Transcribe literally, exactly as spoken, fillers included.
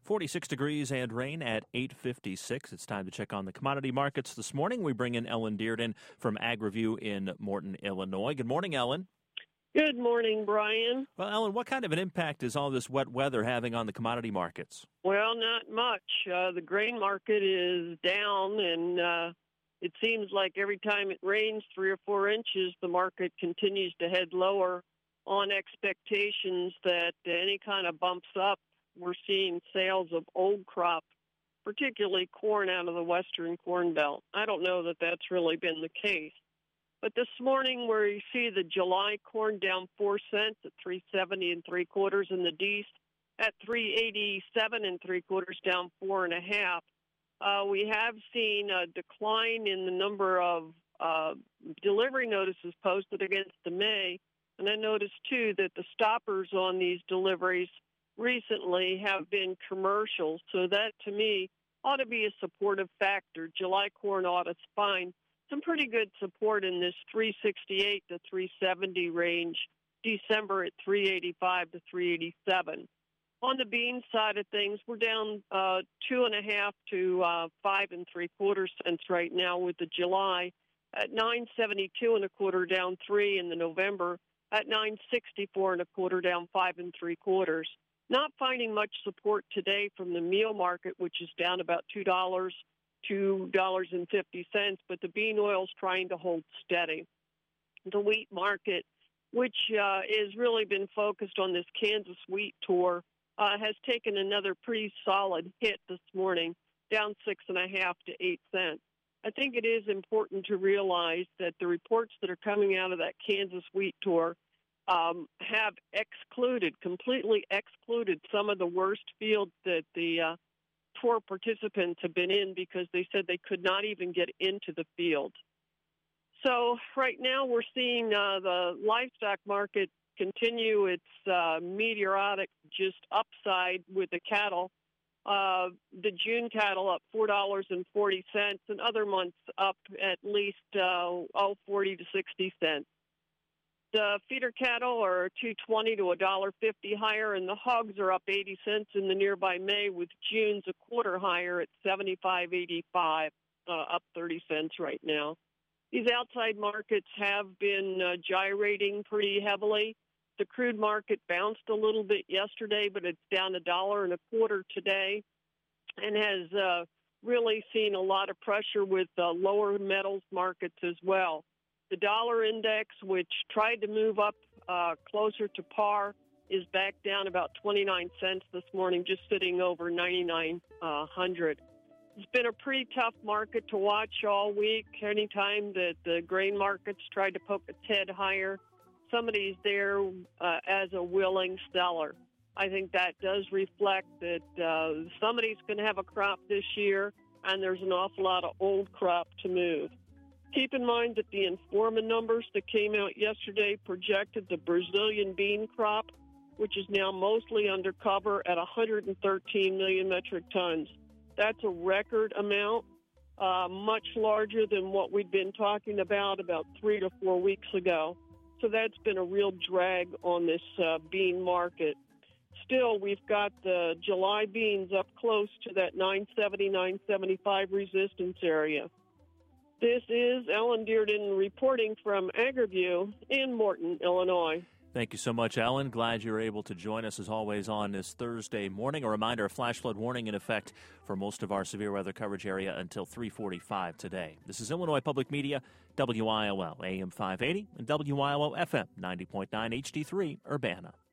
forty-six degrees and rain at eight fifty-six. It's time to check on the commodity markets this morning. We bring in Ellen Dearden from AgriView in Morton, Illinois. Good morning, Ellen. Good morning, Brian. Well, Ellen, what kind of an impact is all this wet weather having on the commodity markets? Well, not much. Uh, the grain market is down, and uh, it seems like every time it rains three or four inches, the market continues to head lower on expectations that any kind of bumps up, we're seeing sales of old crop, particularly corn out of the western corn belt. I don't know that that's really been the case. But this morning, where you see the July corn down four cents at three seventy and three quarters, and the Dees at three eighty-seven and three quarters, down four and a half. Uh, we have seen a decline in the number of uh, delivery notices posted against the May, and I noticed too that the stoppers on these deliveries recently have been commercial. So that to me ought to be a supportive factor. July corn ought to find some pretty good support in this three sixty-eight to three seventy range, December at three eighty-five to three eighty-seven. On the bean side of things, we're down uh, two and a half to uh, five and three quarter cents right now, with the July at nine seventy-two and a quarter, down three, in the November at nine sixty-four and a quarter, down five and three quarters. Not finding much support today from the meal market, which is down about two dollars. two dollars and fifty cents, but the bean oil's trying to hold steady. The wheat market, which uh, has really been focused on this Kansas wheat tour, uh, has taken another pretty solid hit this morning, down six and a half to eight cents. I think it is important to realize that the reports that are coming out of that Kansas wheat tour um, have excluded, completely excluded some of the worst fields that the uh, tour participants have been in, because they said they could not even get into the field. So right now we're seeing uh, the livestock market continue its uh, meteoric just upside with the cattle. Uh, the June cattle up four dollars and forty cents, and other months up at least uh, oh, forty to sixty cents. The feeder cattle are two twenty to one dollar fifty higher, and the hogs are up eighty cents in the nearby May, with June's a quarter higher at seventy-five eighty-five, uh, up thirty cents right now. These outside markets have been uh, gyrating pretty heavily. The crude market bounced a little bit yesterday, but it's down a dollar and a quarter today, and has uh, really seen a lot of pressure with uh, lower metals markets as well. The dollar index, which tried to move up uh, closer to par, is back down about twenty-nine cents this morning, just sitting over ninety-nine hundred. It's been a pretty tough market to watch all week. Anytime that the grain markets tried to poke its head higher, somebody's there uh, as a willing seller. I think that does reflect that uh, somebody's going to have a crop this year, and there's an awful lot of old crop to move. Keep in mind that the Informa numbers that came out yesterday projected the Brazilian bean crop, which is now mostly under cover, at one hundred thirteen million metric tons. That's a record amount, uh, much larger than what we'd been talking about about three to four weeks ago. So that's been a real drag on this uh, bean market. Still, we've got the July beans up close to that nine seventy, nine seventy-five resistance area. This is Ellen Dearden reporting from AgriView in Morton, Illinois. Thank you so much, Ellen. Glad you were able to join us, as always, on this Thursday morning. A reminder, a flash flood warning in effect for most of our severe weather coverage area until three forty-five today. This is Illinois Public Media, W I L L, A M five eighty, and W I L O F M ninety point nine H D three, Urbana.